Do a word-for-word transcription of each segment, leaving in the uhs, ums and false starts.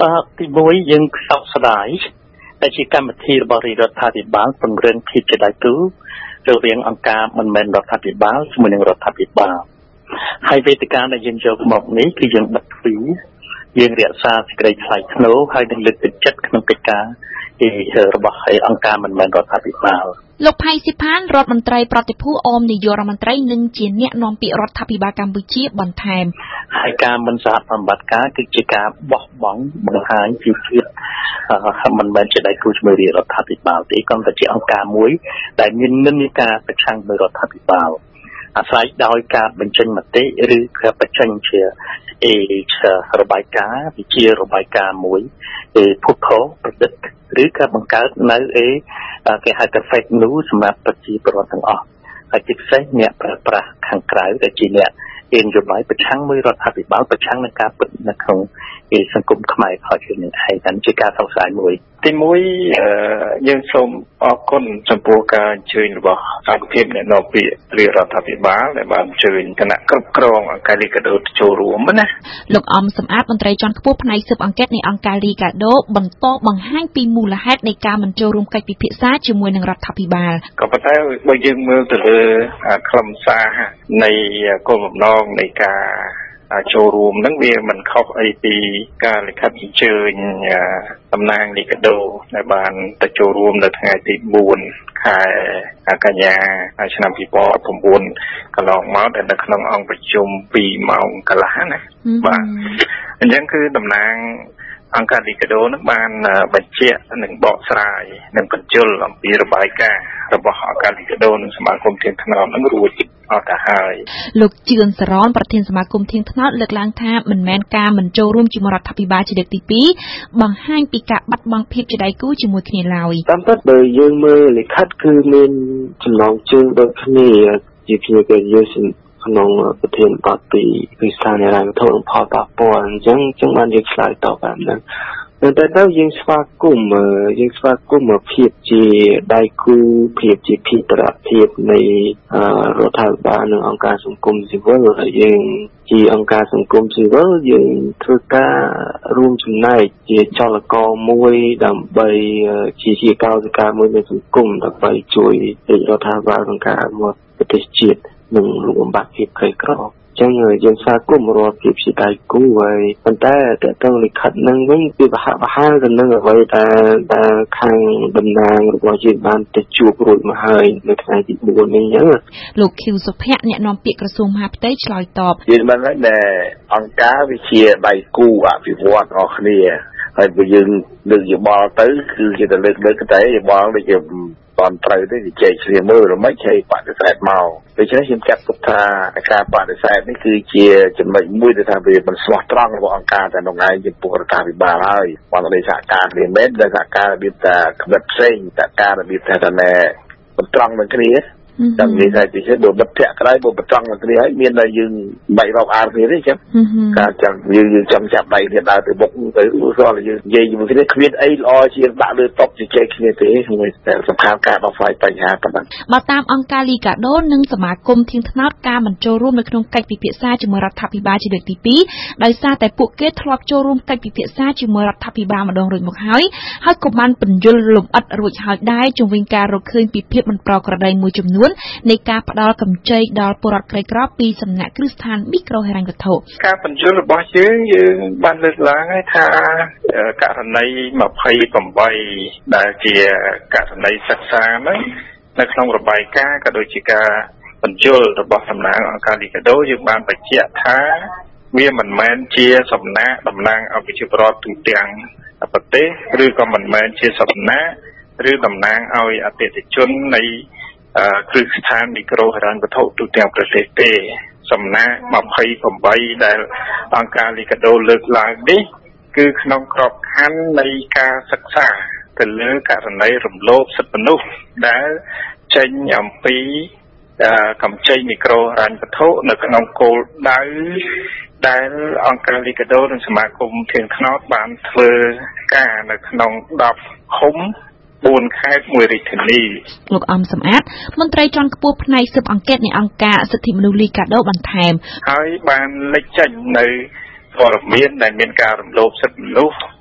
ទីមួយយើងសោកស្ដាយដែលជាកម្មវិធីរបស់រដ្ឋាភិបាលពង្រឹងភាពជាដៃគូរវាងអង្គការមិនមែនរដ្ឋាភិបាលជាមួយនឹងរដ្ឋាភិបាលហើយវេទិកាដែលយើងយកមកនេះគឺយើងបិទទ្វារយើងរក្សាសេចក្តីថ្លៃថ្នូរហើយនឹងលើកទឹកចិត្តក្នុងកិច្ចការរបស់អង្គការមិនមែនរដ្ឋាភិបាលលោកផៃស៊ីផានរដ្ឋមន្ត្រីប្រតិភូអមនាយករដ្ឋមន្ត្រីនិងជាអ្នកនាំពាក្យរដ្ឋាភិបាលកម្ពុជាបន្ថែមហើយការមិនសហប្រតិបត្តិការគឺជាការបោះបង់បង្ហាញពីភាពមិនមែនជាដៃគូជាមួយរដ្ឋាភិបាលទេគ្រាន់តែជាអង្គការមួយដែលមាននិន្នាការប្រឆាំងvớiរដ្ឋាភិបាលអាស្រ័យដោយការបញ្ចេញមតិឬក៏បញ្ចេញជាអេរបាយការណ៍វិជារបាយការណ៍មួយភពខុសប្រឌិតឬក៏បង្កើតនៅអេគេហៅថា fake news សម្រាប់ប្រជាពលរដ្ឋទាំងអស់ហើយជាពិសេសអ្នកប្រើប្រាស់ខាងក្រៅដែលជាអ្នកអេនយោបាយប្រឆាំងមួយរដ្ឋាភិបាលប្រឆាំងនឹងការពិតនៅក្នុងសង្គមខ្មែរហើយជានឹងឯងជាការសង្ស័យមួយទីមួយយើងសូមអរគុណចំពោះការអញ្ជើញរបស់អង្គភាពអ្នកនាំពាក្យរាជរដ្ឋាភិបាលដែលបានអញ្ជើញគណៈគ្រប់គ្រងអង្គការលីកាដូចូលរួមណាលោកអំសំអាតមន្ត្រីជាន់ខ្ពស់ផ្នែកស៊ើបអង្កេតនៃអង្គការលីកាដូបន្តបង្ហាញពីមូលហេតុនៃការមិនចូលរួមកិច្ចពិភាក្សាជាមួយនឹងរដ្ឋាភិបាលក៏ប៉ុន្តែបើយើងមើលទៅលើខ្លឹមសារនៃគោលបំណងនៃការចូលរួមហ្នឹងវាមិនខុសអីពីការលិខិតអញ្ជើញតំណាងលីកាដូដែលបានទៅចូលរួមនៅថ្ងៃទីបួនខែកញ្ញាឆ្នាំពីរពាន់ប្រាំបួនកន្លងមកដែលនៅក្នុងអង្គប្រជុំពីរម៉ោងកន្លះណាបាទអញ្ចឹងគឺតំណាងអង្គការលីកាដូនឹងបានបញ្ជាក់និងបកស្រាយនិងបញ្ជូលអំពីរបាយការណ៍របស់អង្គការលីកាដូនិងសមាគមធាងថ្នោតនឹងរួចអត់ទៅហើយលោកជឿនសរនប្រធានសមាគមធាងថ្នោតលើកឡើងថាមិនមែនការមិនចូលរួមជាមួយរដ្ឋាភិបាលជាលើកទីពីរបង្ហាញពីការបាត់បង់ភាពជាដៃគូជាមួយគ្នាឡើយតាមពិតបើយើងមើលលិខិតគឺមានចំណងជើងដូចគ្នាជាគ្នាគេយើងក្នុងប្រធានបទពីវិស័យនៃរ៉ានធនផលប៉ះពាល់អញ្ចឹងអញ្ចឹងបានយើងឆ្លើយតបបានហ្នឹងតែទៅយើងស្វាគមន៍យើងស្វាគមន៍ភាពជាដៃគូភាពជាភេទរភាពនៃរដ្ឋាភិបាលនិងអង្គការសង្គមស៊ីវិលយើងជាអង្គការសង្គមស៊ីវិលយើងធ្វើការរួមចំណែកជាចលករមួយដើម្បីជាជាកោសិកាមួយនៃសង្គមដើម្បីជួយរដ្ឋាភិបាលក្នុងការអភិវឌ្ឍប្រទេសជាតិនិងលំបាកភាពក្រីក្រចឹងយើងស្វាគមន៍រដ្ឋភាពជាដៃគូហើយប៉ុន្តែតើតើលិខិតនឹងវិញវាបហាក់បហាលទៅនឹងអ្វីដែលដែលខាងតំណាងរបស់យើងបានទៅជួបរួចមកហើយនៅថ្ងៃទីបួននេះចឹងលោកខៀវសុភ័ក្រអ្នកនាំពាក្យក្រសួងមហាផ្ទៃឆ្លើយតបយើងបានថាអង្គការវាជាដៃគូអភិវឌ្ឍអស់គ្នាហើយបើយើងលើកយោបល់ទៅគឺជាតែលើកលើកតែយោបល់ដូចជាតន់ត្រូវទេនិយាយគ្នាមើលរំមិនឲ្យបដិសេធមកដូច្នេះខ្ញុំចាត់ទុកថាការបដិសេធនេះគឺជាចំណុចមួយដែលថាវាមិនស្មោះត្រង់របស់អង្គការតែនងឯងចំពោះរដ្ឋាភិបាលហើយបានលើសហការគ្នាមែនដែលសហការរបៀបថាក្បិតផ្សេងតែការរបៀបថាតែមិនត្រង់នឹងគ្នាចាំនិយាយថាជាបើបិទធាក់ក្រោយបើបត្រង់នឹងគ្នាហើយមានតែយើងបែករាប់អានគ្នាទេចឹងការចាំយើងយើងចាំចាប់ដៃគ្នាដើរទៅមុខទៅស្គាល់យើងនិយាយជាមួយគ្នាគ្មានអីល្អជាងដាក់លើតុជជែកគ្នាទេមួយតែសំខាន់ការដោះស្រាយបញ្ហាប៉ុណ្ណឹងបើតាមអង្គការលីកាដូនិងសមាគមធាងថ្នោតការមិនចូលរួមនៅក្នុងកិច្ចពិភាក្សាជាមួយរដ្ឋាភិបាលជាលើកទីពីរដោយសារតែពួកគេធ្លាប់ចូលរួមកិច្ចពិភាក្សាជាមួយរដ្ឋាភិបាលម្ដងរួចមកហើយហើយក៏បានបញ្យលលម្អិតរួចហើយដែរជុំវិញការរកឃើញពីភាពមិនប្រក្រតីមួយចំនួននៃការផ្ដល់កម្ចីដល់ពលរដ្ឋក្រីក្រពីសំណាក់គ្រឹះស្ថានមីក្រូហិរញ្ញវត្ថុការបញ្យលរបស់យើងយើងបានលើកឡើងហើយថាករណីម្ភៃប្រាំដែលជាករណីសិក្សាហ្នឹងនៅក្នុងរបាយការណ៍ក៏ដូចជាការបញ្យលរបស់សំណាងអង្គការលីកាដូយើងបានបញ្ជាក់ថាវាមិនមែនជាសំណាក់តំណាងឲ្យប្រជាពលរដ្ឋទូទាំងប្រទេសឬក៏មិនមែនជាសំណាក់ឬតំណាងឲ្យអតិថិជននៃគ្រឹះស្ថានមីក្រូហិរញ្ញវត្ថុទូទាំងប្រទេសទេសំណាក់ម្ភៃប្រាំដែលអង្គការលីកាដូលើកឡើងនេះគឺក្នុងក្របខ័ណ្ឌនៃការសិក្សាទៅលើករណីរំលោភសិទ្ធិមនុស្សដែលចេញអំពីកម្ចីមីក្រូហិរញ្ញវត្ថុនៅក្នុងគោលដៅដែលអង្គការលីកាដូនិងសមាគមធាងថ្នោតបានធ្វើការនៅក្នុងដប់ឃុំបួនខេត្តមួយរាជធានីលោកអំសំអាតមន្ត្រីជាន់ខ្ពស់ផ្នែកស៊ើបអង្កេតនៃអង្គការសិទ្ធិមនុស្សលីកាដូបន្ថែមហើយបានលេចចេញនៅព័ត៌មានដែលមានការរំលោភសិទ្ធិមនុស្ស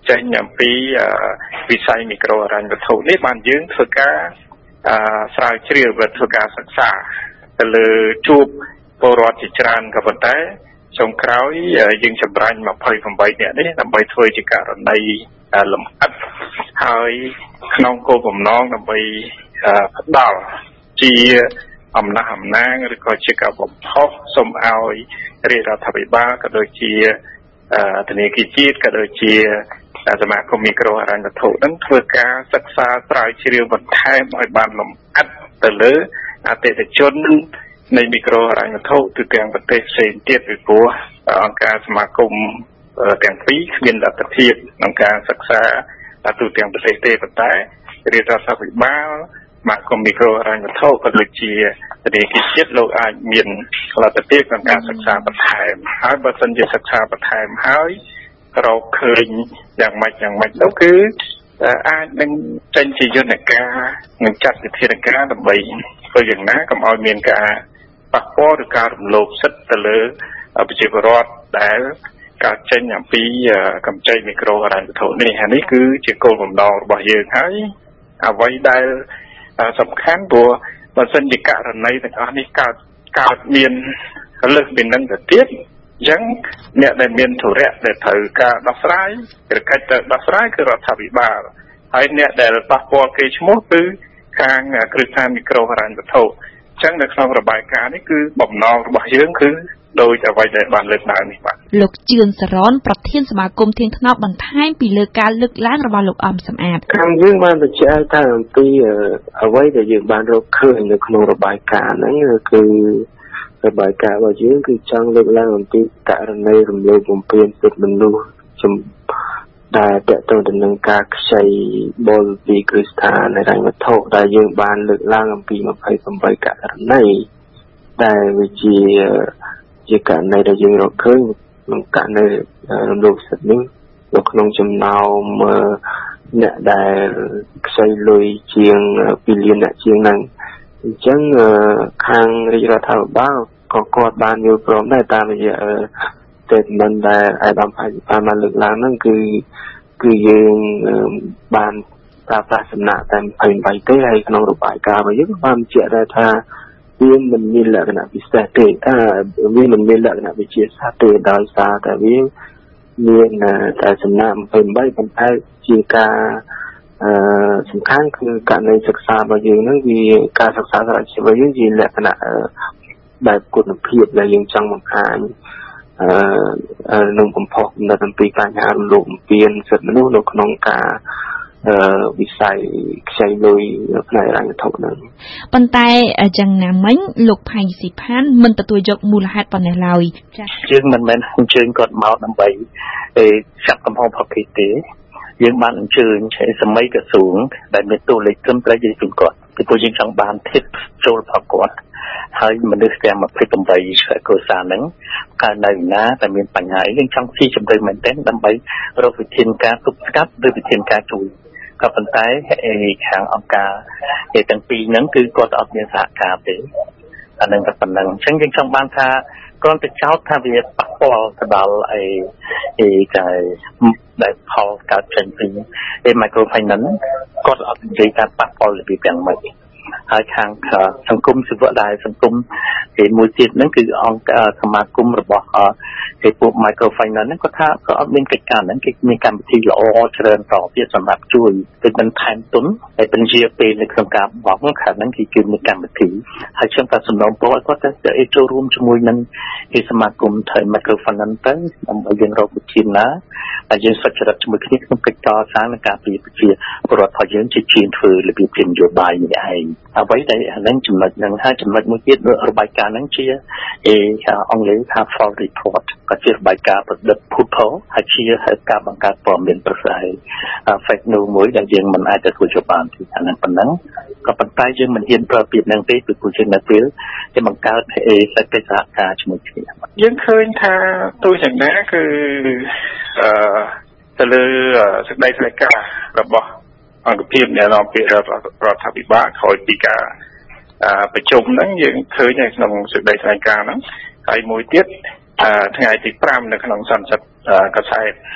ចេញអំពីវិស័យមីក្រូហិរញ្ញវត្ថុនេះបានយើងធ្វើការស្រាវជ្រាវvàធ្វើការសិក្សាទៅលើជួបពលរដ្ឋជាច្រើនក៏ប៉ុន្តែចុងក្រោយយើងចម្រាញ់ยี่สิบแปดនាក់នេះដើម្បីធ្វើជាករណីលម្អិតហើយក្នុងគោលបំណងដើម្បីផ្ដល់ជាអំណះអំណាងឬក៏ជាការបំផុសសូមឲ្យរាជរដ្ឋាភិបាលក៏ដូចជាធនាគារជាតិក៏ដូចជាសមាគមមីក្រូហិរញ្ញវត្ថុនឹងធ្វើការសិក្សាស្រាវជ្រាវបន្ថែមឲ្យបានលម្អិតទៅលើអតិថិជននៃមីក្រូហិរញ្ញវត្ថុទូទាំងប្រទេសផ្សេងទៀតពីព្រោះអង្គការសមាគមទាំងពីរគ្មានលទ្ធភាពក្នុងការសិក្សាទូទាំងប្រទេសទេប៉ុន្តែរាជរដ្ឋាភិបាលសមាគមមីក្រូហិរញ្ញវត្ថុក៏ដូចជាធនាគារជាតិលោកអាចមានលទ្ធភាពក្នុងការសិក្សាបន្ថែមហើយបើសិនជាសិក្សាបន្ថែមហើយរកឃើញយ៉ាងម៉េចយ៉ាងម៉េចទៅគឺអាចនឹងចេញជាយន្តការនឹងចាត់វិធានការដើម្បីធ្វើយ៉ាងណាកុំឲ្យមានការប៉ះពាល់ឬការរំលោភសិទ្ធិទៅលើប្រជាពលរដ្ឋដែលការចេញអំពីកម្ចីមីក្រូហិរញ្ញវត្ថុនេះហើយនេះគឺជាគោលបំណងរបស់យើងហើយអ្វីដែលសំខាន់ព្រោះបើសិនជាករណីទាំងអស់នេះកើតកើតមានលើសពីនឹងទៅទៀតអញ្ចឹងអ្នកដែលមានធុរៈដែលត្រូវការដោះស្រាយឬកិច្ចទៅដោះស្រាយគឺរដ្ឋាភិបាលហើយអ្នកដែលប៉ះពាល់គេឈ្មោះគឺខាងគ្រឹះស្ថានមីក្រូហិរញ្ញវត្ថុអញ្ចឹងនៅក្នុងរបាយការណ៍នេះគឺបំណងរបស់យើងគឺដោយអ្វីដែលបានលើកឡើងនេះបាទលោកជឿនសរនប្រធានសមាគមធាងថ្នោតបន្ថែមពីលើការលើកឡើងរបស់លោកអំសំអាតខាងយើងបានបញ្ជាក់ថាអំពីអ្វីដែលយើងបានរកឃើញនៅក្នុងរបាយការណ៍ហ្នឹងគឺរបាយការណ៍របស់យើងគឺចង់លើកឡើងអំពីករណីរំលោភបំពានសិទ្ធិមនុស្សដែលតកតទៅនឹងការខ្ចីបុលពីគ្រឹះស្ថានហិរញ្ញវត្ថុដែលយើងបានលើកឡើងអំពីยี่สิบแปดករណីដែលវាជាជាករណីដែលយើងរកឃើញក្នុងករណីរំលោភសិទ្ធិនេះនៅក្នុងចំណោមអ្នកដែលខ្ចីលុយជាងពីរលានអ្នកជាងហ្នឹងអញ្ចឹងខាងរាជរដ្ឋាភិបាលក៏គាត់បានយល់ព្រមដែរតាមរយៈ statement ដែលអាយដាមផាច់បានលើកឡើងហ្នឹងគឺគឺយើងបានប្រើប្រាស់សំណាក់តែยี่สิบแปดទេហើយក្នុងរបាយការណ៍របស់យើងបានបញ្ជាក់ដែរថាវាមិនមានលក្ខណៈពិសេសទេថាវាមិនមានលក្ខណៈវិជាសាស្ត្រទេដោយសារតែវាមានតែសំណាក់ยี่สิบแปดប៉ុន្តែជាការអឺសំខាន់គឺករណីសិក្សារបស់យើងហ្នឹងវាការសិក្សារបស់យើងជាលក្ខណៈបែបគុណភាពដែលយើងចង់បង្ហាញអឺនឹងបំផុសនៅអំពីបញ្ហារំលោភបំពានសិទ្ធិមនុស្សនៅក្នុងការអឺវិស័យខ្ចីលុយផ្នែកហិរញ្ញវត្ថុហ្នឹងប៉ុន្តែយ៉ាងណាមិញលោកផៃស៊ីផានមិនទទួលយកមូលហេតុប៉ុណ្ណេះឡើយចា៎យើងមិនមែនអញ្ជើញគាត់មកដើម្បីចាប់កំហុសប្រភេទទេយើងបានអញ្ជើញសម័យក្រសួងដែលមានតួលេខត្រឹមត្រូវយើងជូនគាត់ពីព្រោះយើងចង់បានធៀបចូលផងគាត់ហើយមនុស្សទាំងยี่สิบแปดគ្រួសារហ្នឹងកើតនៅណាតែមានបញ្ហាអីយើងចង់ស៊ីជម្រៅមែនទែនដើម្បីរកវិធានការទប់ស្កាត់ឬវិធានការជួយក៏ប៉ុន្តែខាងអង្គការទាំងពីរហ្នឹងគឺគាត់អត់មានសហការទេអានឹងតែប៉ុណ្្នឹងអញ្ចឹងយើងចង់បានថាគ្រាន់តែចោទថាវាប៉ះពាល់ទៅដល់អីអីតែដែលផលកើតចេញពី microfinance គាត់អត់និយាយថាប៉ះពាល់របៀបយ៉ាងម៉េចហើយខាងសង្គមស៊ីវិលដែរសង្គមទីមួយទៀតហ្នឹងគឺអង្គសមាគមរបស់គេពួក microfinance ហ្នឹងគាត់ថាក៏អត់មានកិច្ចការហ្នឹងគេមានកម្មវិធីល្អច្រើនតទៀតសម្រាប់ជួយទៅបន្ថែមទុនហើយបញ្ជាពេលនៅក្នុងការបង់ខាងហ្នឹងគេគឺមានកម្មវិធីហើយខ្ញុំក៏សំណូមពរឲ្យគាត់ទៅចូលរួមជាមួយនឹងគេសមាគមថៃ microfinance ទៅដើម្បីយើងរកវិធានណាហើយយើងសុខចិត្តជាមួយគ្នាក្នុងកិច្ចការសាងនិងការពារប្រជាពលរដ្ឋរបស់យើងជាជាងធ្វើរបៀបជានយោបាយនេះឯងអ្វីដែលអានឹងចំណុចហ្នឹងហើយចំណុចមួយទៀតរបាយការណ៍ហ្នឹងជាអេអង់គ្លេសថា false report ក៏ជារបាយការណ៍ប្រឌិតភូតផលហើយជាការបង្កើតព័ត៌មានប្រសើរ fake news មួយដែលយើងមិនអាចទទួលយកបានទេអាហ្នឹងប៉ុណ្ណឹងក៏ប៉ុន្តែយើងមិនហ៊ានប្រើពាក្យហ្នឹងទេពីព្រោះជានៅពេលគេបង្កើតអេសេចក្តីសហការជាមួយគ្នាយើងឃើញថាទោះយ៉ាងណាគឺអឺទៅលើសេចក្តីថ្លែងការណ៍របស់អង្គភាពអ្នកនាំពាក្យរដ្ឋាភិបាលក្រោយពីការប្រជុំហ្នឹងយើងឃើញនៅក្នុងសេចក្តីថ្លែងការណ៍ហ្នឹងហើយមួយទៀតថ្ងៃទីfiveនៅក្នុងសន្និសីទកាសែត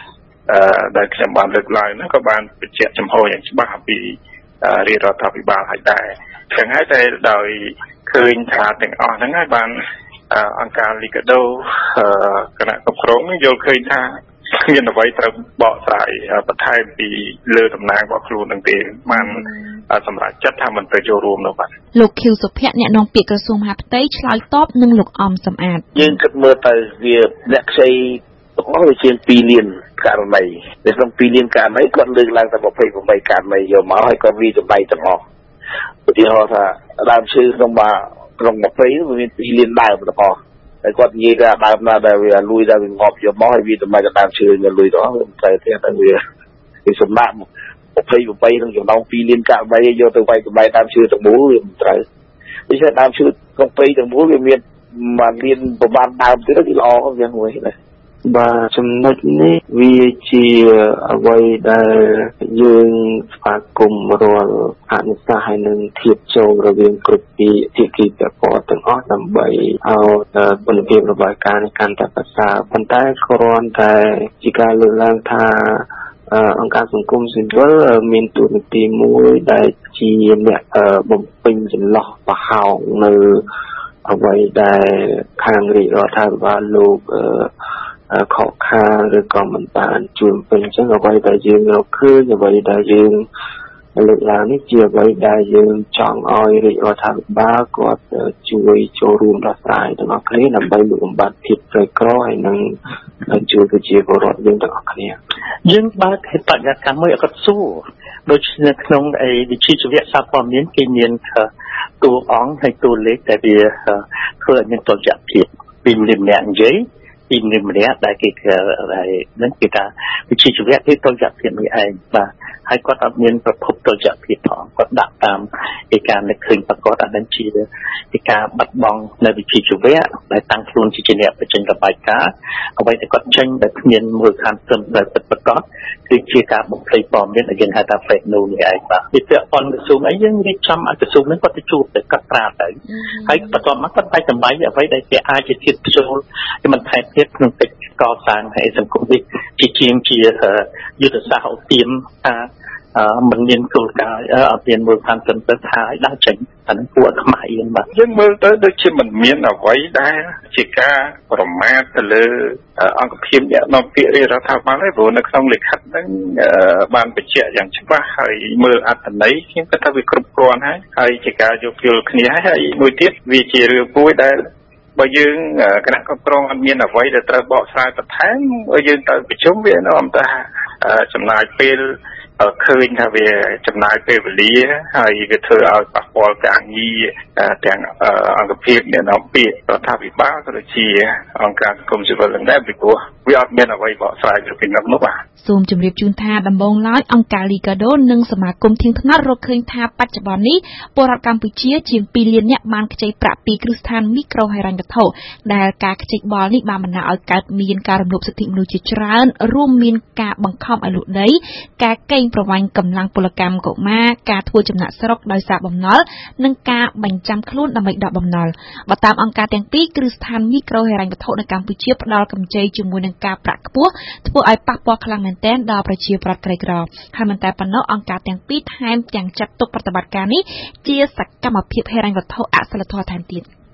ដែលខ្ញុំបានលើកឡើងហ្នឹងក៏បានបញ្ជាក់ចំហយ៉ាងច្បាស់អំពីរាជរដ្ឋាភិបាលហើយដែរចឹងហើយតែដោយឃើញថាទាំងអស់ហ្នឹងហើយបានអង្គការលីកាដូគណៈគ្រប់គ្រងយល់ឃើញថាគ្មានអ្វីត្រូវបកស្រាយបន្ថែមពីលើតំណែងរបស់ខ្លួននឹងទេបានសម្រាប់ចិត្តថាមិនទៅចូលរួមនោះបាទលោកខៀវសុភ័ក្រអ្នកនាំពាក្យក្រសួងមហាផ្ទៃឆ្លើយតបនឹងលោកអំសំអាតយើងគិតមើលទៅវាអ្នកខ្ចីទាំងអស់វាជាងពីរលានករណីនៅក្នុងពីរលានករណីគាត់លើកឡើងតែยี่สิบแปดករណីយកមកហើយគាត់វាចម្លៃទាំងអស់ឧទាហរណ៍ថាដើមឈើក្នុងបាក្នុងยี่สิบវាមានពីរលានដើមទាំងអស់ហើយគាត់និយាយថាដើមណាដែលវាលួយដល់វាងាប់យកមកហើយវាតម្លៃដើមឈើវាលួយទាំងអស់មិនត្រូវទេតែវាវាសម្រាប់ยี่สิบแปดក្នុងចំណោមពីរលានករណីយកទៅវាយតម្លៃដើមឈើទាំងមូលវាមិនត្រូវដូច្នេះដើមឈើក្នុងពីរទាំងមូលវាមានមួយលានប្រមាណដើមទៀតវាល្អយ៉ាងមួយដែរបាទចំណុចនេះវាជាអ្វីដែលយើងស្វាគមន៍រាល់អនុសាសន៍ហើយនឹងធៀបចូលរវាងគ្រប់ពីភាគីពាក់ព័ន្ធទាំងអស់ដើម្បីឲ្យគុណភាពរបស់ការនេះកាន់តែប្រសើរប៉ុន្តែគ្រាន់តែជាការលើកឡើងថាអង្គការសង្គមស៊ីវិលមានតួនាទីមួយដែលជាអ្នកបំពេញចន្លោះប្រហោងនៅអ្វីដែលខាងរាជរដ្ឋាភិបាលលោកខកខានឬក៏មិនបានជួយពេញអញ្ចឹងអ្វីដែលយើងរកឃើញអ្វីដែលយើងលើកឡើងនេះជាអ្វីដែលយើងចង់ឲ្យរាជរដ្ឋាភិបាលគាត់ជួយចូលរួមដោះស្រាយទាំងអស់គ្នាដើម្បីលុបបំបាត់ភាពក្រីក្រហើយនឹងជួយប្រជាពលរដ្ឋយើងទាំងអស់គ្នាយើងបើកហេតុបញ្ញាកម្មមួយគាត់សួរដូចនៅក្នុងអីវិទ្យាជីវៈសារព័ត៌មានគេមានតួអង្គហើយតួលេខដែលវាធ្វើឲ្យមានតុល្យភាពពីម្នាក់និយាយពីម្នាក់ដែលគេហ្នឹងគេថាវិទ្យាជីវៈគេតុល្យភាពនេះឯងបាទហើយគាត់អត់មានប្រភពតុល្យភាពផងគាត់ដាក់តាមឯការនឹកឃើញប្រកបអានឹងជាឯការបាត់បង់នៅវិទ្យាជីវៈដែលតាំងខ្លួនជាអ្នកបញ្ចេញរបាយការណ៍អ្វីដែលគាត់ចេញដែលគ្មានមូលដ្ឋានត្រឹមត្រូវពិតប្រាកដគឺជាការបំភ្លៃព័ត៌មានដែលយើងហៅថា fake news នេះឯងបាទពីពាក់ព័ន្ធក្រសួងអីយើងរៀបចំឲ្យក្រសួងហ្នឹងគាត់ទៅជួបទៅកាត់ត្រាទៅហើយបន្ទាប់មកគាត់តែតម្លៃអ្វីដែលគេអាចជាធៀបចូលគឺមិនថែទៀតក្នុងកិច្ចកសាងឲ្យសង្គមនេះជាជាងជាយុទ្ធសាស្ត្រឧទាមថាមិនមានគោលការណ៍អត់មានមូលដ្ឋានត្រឹមត្រូវថាឲ្យដើរចេញអានឹងពួកខ្មាស់អៀនបាទយើងមើលទៅដូចជាមិនមានអ្វីដែលជាការប្រមាថទៅលើអង្គភាពអ្នកនាំពាក្យរាជរដ្ឋាភិបាលទេព្រោះនៅក្នុងលិខិតហ្នឹងបានបញ្ជាក់យ៉ាងច្បាស់ហើយមើលអត្ថន័យខ្ញុំគិតថាវាគ្រប់គ្រាន់ហើយហើយជាការយោគយល់គ្នាហើយមួយទៀតវាជារឿងមួយដែលបើយើងគណៈគ្រប់គ្រងអត់មានអ្វីដែលត្រូវបកស្រាយបន្ថែមបើយើងទៅប្រជុំវានាំតែចំណាយពេលឃើញថាវាចំណាយពេលវេលាហើយវាធ្វើឲ្យប៉ះពាល់ការងារទាំងអង្គភាពអ្នកនាំពាក្យរដ្ឋាភិបាលក៏ដូចជាអង្គការសង្គមស៊ីវិលដែរពីព្រោះវាអត់មានអ្វីបកស្រាយពីនោះនោះបាទសូមជម្រាបជូនថាដំបូងឡើយអង្គការ Liga do និងសមាគមធាងថ្នោតរកឃើញថាបច្ចុប្បន្ននេះពលរដ្ឋកម្ពុជាជាងពីរលាននាក់បានខ្ចីប្រាក់ពីគ្រឹះស្ថានមីក្រូហិរញ្ញវត្ថុដែលការខ្ចីបលនេះបានបណ្ដាលឲ្យកើតមានការរំលោភសិទ្ធិមនុស្សជាច្រើនរួមមានការបង្ខំឲ្យលក់ដីការកេងប្រវ័ញ្ចកម្លាំងពលកម្មកុមារការធ្វើចំណាក់ស្រុកដោយសារបំណុលនិងការបញ្ចាំខ្លួនដើម្បីដកបំណុលបើតាមអង្គការទាំងពីរគ្រឹះស្ថានមីក្រូហិរញ្ញវត្ថុនៅកម្ពុជាផ្ដល់កម្ចីជាមួយនឹងការប្រាក់ខ្ពស់ធ្វើឲ្យប៉ះពាល់ខ្លាំងមែនទែនដល់ប្រជាពលរដ្ឋក្រីក្រហើយមិនតែប៉ុណ្ណោះអង្គការទាំងពីរថែមទាំងចាត់ទុកប្រតិបត្តិការនេះជាសកម្មភាពហិរញ្ញវត្ថុអសិលធម៌ថែមទៀត